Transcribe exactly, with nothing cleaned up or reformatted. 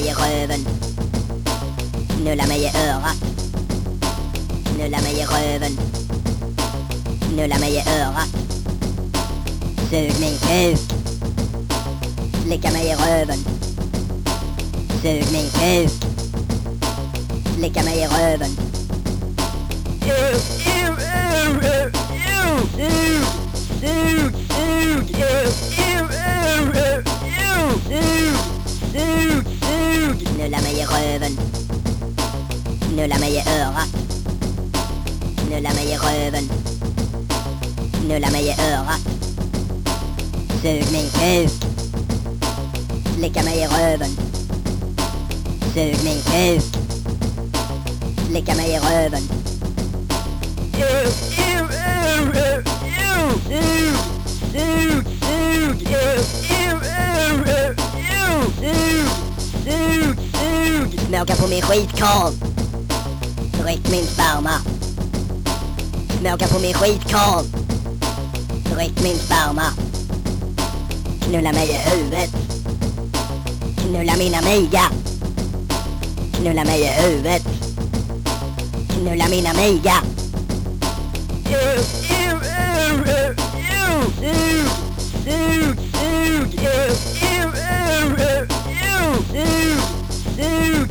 mig i röven. Knulla mig i örat. Knulla mig i röven. Knulla mig i örat. Sug min kuk. Slicka mig i röven. Sug min kuk. Slicka mig i röven. Ew, ew, ew, ew, ew. Sug, sug, sug, ew, ew, ew, ew, ew. Sug, sug, sug. Knulla mig i röven. Knulla mig i örat. Knulla mig i röven. Knulla mig i örat. Sug min kuk. Slicka mig i röven. Sug min kuk. Slicka mig i röven. Ew, ew, ew, ew, ew. Sug, sug, sug, ew, ew, ew, ew, ew. Sug, sug, sug. Smaka på min skitkorv. Drick min sperma. Smaka på min skitkorv. Drick min sperma. Knulla mig i huvudet. Knulla min amiga. Knulla mig i huvudet. Knulla min amiga. Ew, ew, ew, ew, ew. Sug, sug, sug, ew, ew, ew, ew. Sug, sug,